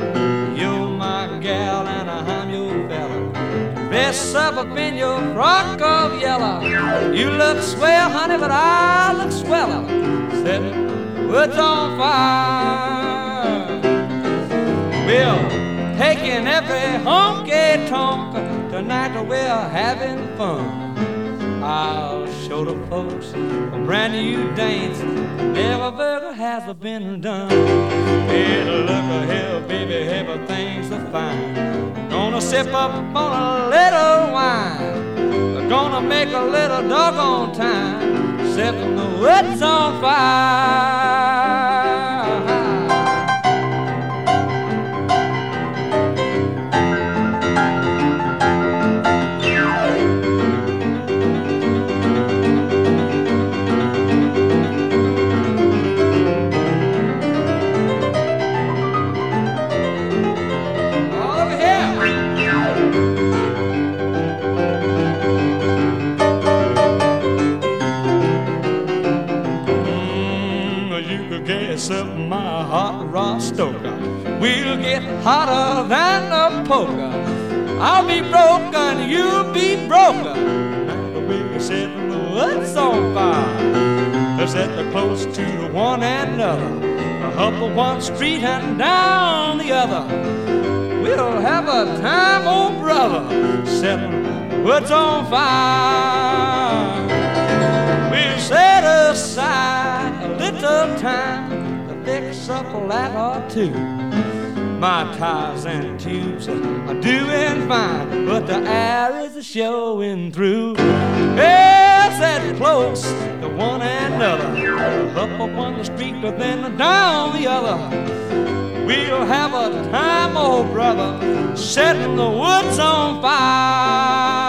You're my gal and I'm your fella. Dress up in your frock of yellow. You look swell, honey, but I look sweller. Setting woods on fire. We're taking every honky tonk. Tonight we're having fun. I'll show the folks a brand new dance never has been done. Hey, look here, baby, everything's so fine. Gonna sip up on a little wine. Gonna make a little doggone time. Setting the woods on fire. Gas up my hot rod stoker. We'll get hotter than a poker. I'll be broken, you'll be broken. Now we're setting the woods on fire. Let's set the close to one another. Up one street and down the other. We'll have a time, old brother, setting the woods on fire. We'll set aside a little time to fix up a lad or two. My tires and tubes are doing fine, but the air is showing through. Yes, that close to one another, up one street then down the other. We'll have a time, old brother, setting the woods on fire.